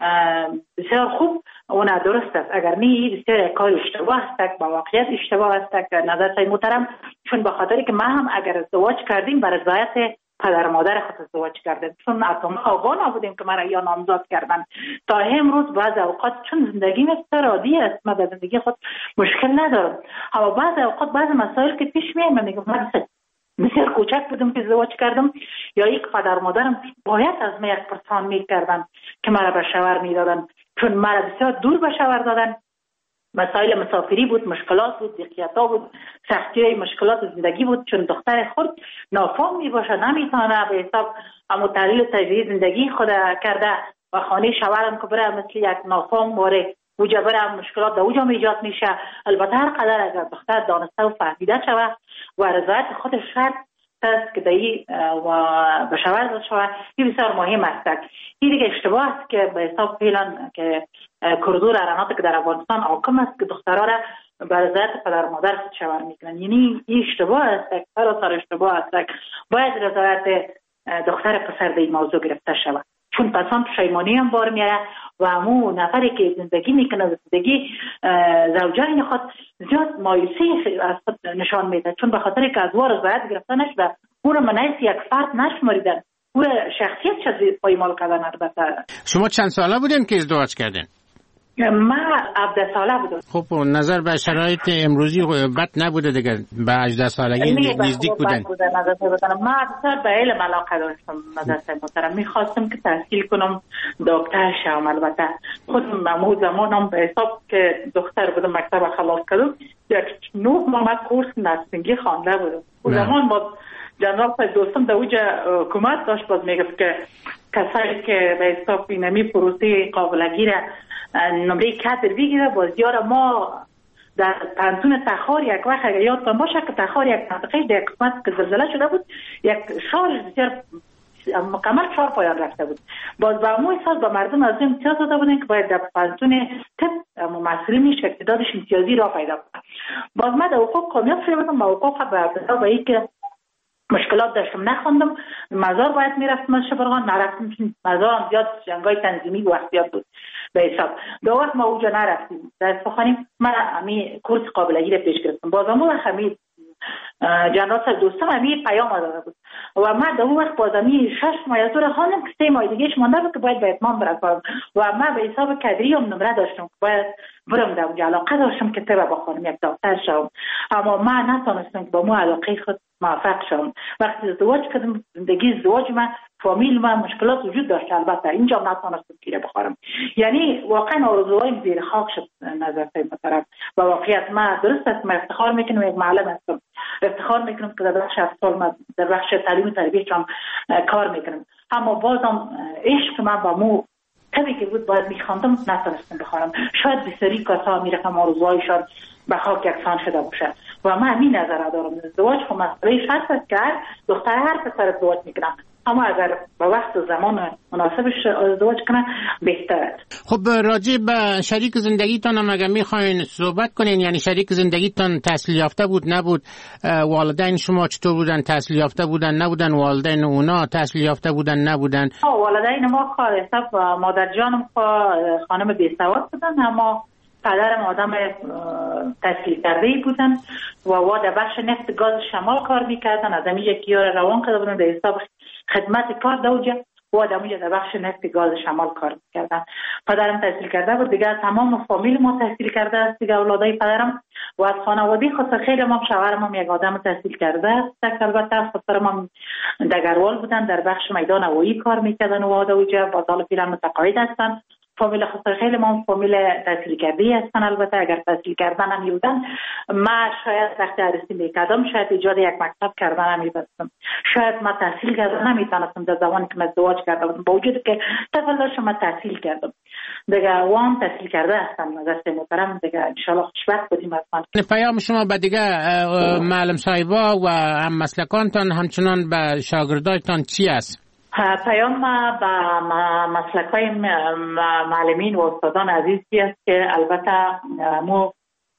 بسیار خوب، اون درست است. اگر نه بسیار کار اشتباه است، با واقعیت اشتباه است. نظر سای محترم، چون به خاطری که ما هم اگر ازدواج کردیم بر رضایت پدر مادر خود ازدواج کردیم، چون اتم آگاه نبودیم که مرا یا نامزاد کردن. تا امروز بعض اوقات چون زندگی بسیار عادی است، ما به زندگی خود مشکل ندارم، اما بعض اوقات بعض مسائل که پیش میاد من میگم مثلا بسیار کوچک بودم که ازدواج کردم، یا یک پدر مادرم باید از من یک پرسان میکردن که مرا به شوهر میدادن، چون مرا بسیار دور به شوهر دادن. مسائل مسافری بود، مشکلات بود، ضیقیت‌ها بود، سختی مشکلات زندگی بود، چون دختر خود نافهم میباشه، نمیتونه به حساب اما تحلیل تجربه زندگی خود کرده و خانه شوهرم که بره مثل یک نافهم باره اوجا بره مشکلات در اوجا ایجاد میشه. البته هر قدر اگر دختر دانسته و فهمیده شود و رضایت خود شرط است که دایی و به شوهر داد شود، این بسیار مهم است. این دیگه اشتباه است که به حساب فعلا که کردور ارانات که در افغانستان حاکم است که دخترها را به رضایت پدر مادر خود شوهر میکنن. یعنی این اشتباه است، سراسر اشتباه است. باید رضایت دختر پسر به این موضوع گرفته شود، چون پسان پشیمانی هم بار میاره و همون نفری که زندگی میکنه و زندگی زوجین خود زیاد مایوسی از خود نشان میده، چون به خاطر که از وار رضایت گرفته نشده، اون رو منعیس یک فرد نشماریدن، او شخصیت چیزی پایمال کردن. البته شما چند ساله بودین که ازدواج کردین؟ ما هفده ساله بودم. خب نظر به شرایط امروزی بد نبوده دیگه، به هجده سالگی نزدیک بودن. ما بسیار به علم علاقه داشتم. نظر محترم میخواستم که تحصیل کنم، دکتر شوم. البته خودم امو زمانم به حساب که دختر بودم مکتب خلاص کردم، یک نه ماه کورس نرسینگی خوانده بودم. اون زمان با جنرال صاحب دوستم در اوج حکومت داشت، باز میگفت که کسایی که به حساب اینمی پروسه قابلگی را نمره کادر بگیره. باز یار ما در پانتون تخار یک وقت اگر یادتان باشه که تخار یک منطقه در قسمت که زلزله شده بود، یک شار بسیار مکمل چهار پایان رفته بود. باز با امو احساس با مردم از امتیاز داده بودن که باید در پانتون طب مسئولینش اقتدارش امتیازی را پیدا کنه. باز ما در حقوق کامیاب شده بودم، با حقوق به با ای که مشکلات داشتم نخوندم، مزار باید میرفتم از شبرغان نرفتم، چون مزار زیاد جنگای تنظیمی و احتیاط بود به حساب. دو وقت ما اوجا نرفتیم در اصفهانیم، من امی کورس قابلگی را پیش گرفتم. بازم اون امی جنرال صاحب دوستم امی پیام داده بود و من در اون وقت بازمی شش ماه زور خواندم که سه ماه دیگهش مانده بود که باید به اتمام برسم و من به حساب کادری هم نمره داشتم که باید برم در اونجا. علاقه داشتم که طب بخونم، یک دکتر شوم، اما من نتونستم که با مو علاقه خود موفق شوم. وقتی ازدواج کردم، زندگی ازدواج من فامیل من مشکلات وجود داشت، البته اینجا نتونستم گیره بخورم. یعنی واقعا آرزوهایم زیر خاک شد. نظر محترم و واقعیت ما درست است، من افتخار میکنم یک معلم هستم، افتخار میکنم که در بخش اطفال من در بخش تعلیم و تربیت هم کار میکنم، اما بازم عشق من با مو کمی که بود باید میخواندم نتونستم بخوانم. شاید بسیاری کسا میرفتم آرزوهایشان به خاک یکسان شده باشه و من همین نظر دارم. ازدواج خب مسئله شرط است که دختر هر پسر ازدواج میکنن، اما اگر با وقت و زمان مناسبش ازدواج کنن بهتر است. خب راجع به شریک زندگیتان هم اگر میخواین صحبت کنین، یعنی شریک زندگیتان تحصیل یافته بود نبود؟ والدین شما چطور بودن؟ تحصیل یافته بودن نبودن؟ والدین اونا تحصیل یافته بودن نبودن؟ والدین ما خب مادر جانم خانم بی‌سواد بودن، اما پدرم آدم تحصیل کرده بودن و وا در بخش نفت گاز شمال کار میکردن. از همین یک یار روان کرده بودن در حساب خدمت کار دوجه و در در بخش نفت گاز شمال کار میکردن. پدرم تحصیل کرده بود، دیگه تمام فامیل ما تحصیل کرده است دیگه، اولادای پدرم. و از خانواده خود خیلی ما شوهرم هم یک آدم تحصیل کرده است. البته خودم هم دگروال بودن، در بخش میدان هوایی کار میکردن و دوجه با سال فعلا متقاعد هستن. فامیل خسته خیلی ما فامیل تحصیل کرده هستن. البته اگر تحصیل کردن هم بودن، ما شاید وقتی عروسی میکردم شاید ایجاد یک مکتب کردن هم میبستم. شاید ما تحصیل کردن نمیتونستم در زمانی که ازدواج کردم، با وجود که طفل داشتم ما تحصیل کردم دیگه. وام تحصیل کرده هستم دست محترم دیگه، ان شاء الله خوشبخت بودیم. اصلا پیام شما به دیگه معلم صاحبا و هم مسلکانتان همچنان به شاگردایتان چی است؟ پیام ما به مسلکای معلمین و استادان عزیزی است که البته مو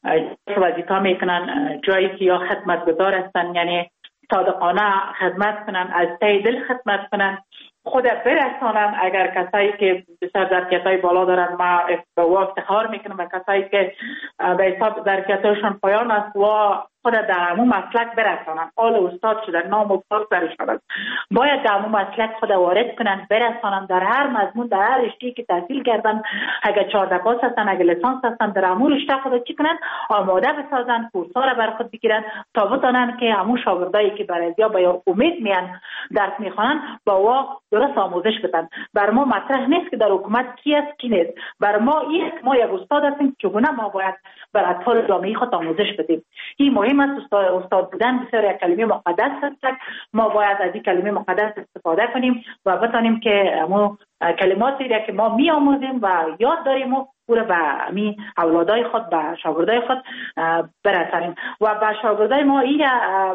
وظیفه میکنن جایی که یا خدمت گذار هستن، یعنی صادقانه خدمت کنن، از ته دل خدمت کنن، خود برسانن. اگر کسایی که بسیار ظرفیت‌های بالا دارن ما به افتخار میکنم، و کسایی که به حساب ظرفیت‌هایشان پایان است و خود در همون مسلک برسانن. حال استاد شدن، نام استاد سرش شدن، باید در همون مسلک خود وارد کنن، برسانن در هر مضمون، در هر رشته‌ای که تحصیل کردن. اگر چهارده پاس هستن، اگر لیسانس هستن، در همون رشته خود چی کنن؟ آماده بسازن، کورس‌ها را بر خود بگیرن تا بتونن که همون شاگردایی که برای یا با امید میان درس میخوانن با وا درست آموزش بدن. بر ما مطرح نیست که در حکومت کی است کی نیست. بر ما این ما یک استاد هستیم، چگونه ما باید بر اطفال جامعه خود آموزش بدیم. این مهم است. استاد, استاد بودن بسیار یک کلمه مقدس است. ما باید از این کلمه مقدس استفاده کنیم و بتانیم که ما کلماتی را که ما می آموزیم و یاد داریم و پورا به می اولادای خود، به شاگردای خود برسانیم. و به شاگردای ما این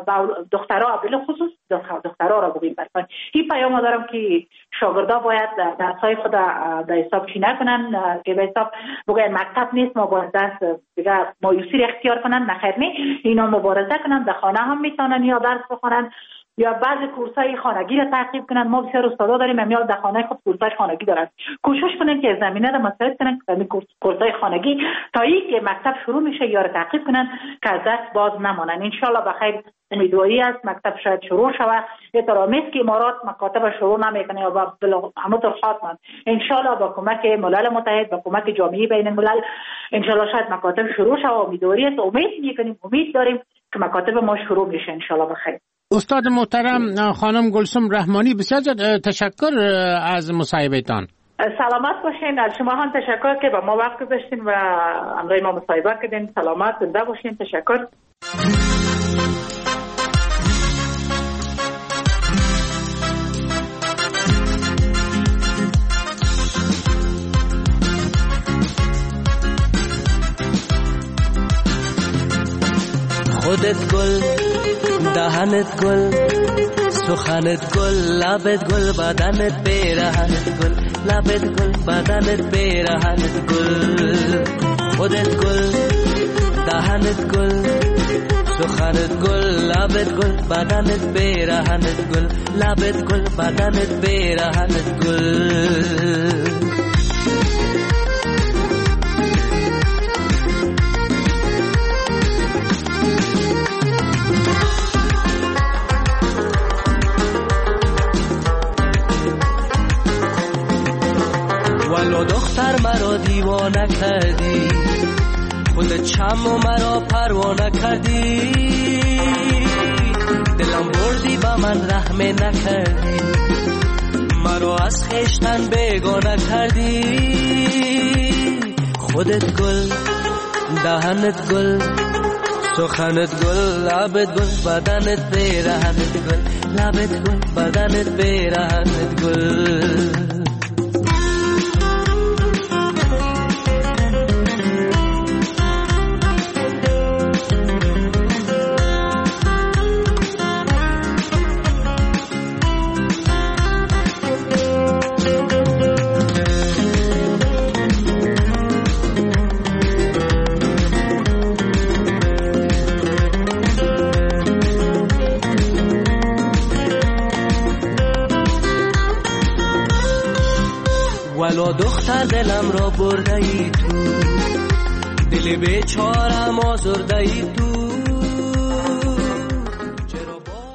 دخترها به خصوص دخترها را بگیم برسانیم. این پیام دارم که شاگردا باید درسای خود به حساب چی نکنن، که به حساب بگن مکتب نیست ما باید درس دیگه مایوسی اختیار کنن. نخیر نه، اینا مبارزه کنن، در خانه هم میتونن یا درس بخونن یا بعضی کورسای خانگی را تعقیب کنن. ما بسیار استادا داریم همیال در خانه خود کورسای خانگی دارن. کوشش کنن که زمینه را مساعد کنن که این کورسای خانگی تا اینکه مکتب شروع میشه یا را تعقیب کنن که از دست باز نمانن. ان شاء الله بخیر امیدواری است مکتب شاید شروع شود. احترامی است که امارات مکاتب شروع نمیکنه یا با همونطور خاطر ان شاء الله با کمک ملل متحد، با کمک جامعه بین الملل ان شاء الله شاید مکاتب شروع شود. امیدواری است، امید میکنیم، امید داریم که مکاتب ما شروع میشه ان شاء الله بخیر. استاد محترم خانم گلسم رحمانی، بسیار تشکر از مصاحبهتان. سلامت باشین. از شما هم تشکر که با ما وقت گذاشتین و امروز ما مصاحبه کردین. سلامت زنده باشین. تشکر. خودت گل، دهنت گل، سخنت گل، لبت گل، بدنت پیرهنت گل، لبت گل، بدنت پیرهنت گل. خودت گل، دهنت گل، سخنت گل، لبت گل، بدنت پیرهنت گل، لبت گل، بدنت پیرهنت گل. ولو دختر مرا دیوانه کردی، خودت چم و مرا پروانه کردی، دلم بردی با من رحم نکردی، مرا از خشتن بگانه کردی. خودت گل، دهنت گل، سخنت گل، لبت گل، بدنت پیرهنت گل، لبت گل، بدنت پیرهنت گل. حالا دختر دلم را برده ای تو، دل بیچارم آزرده ای تو.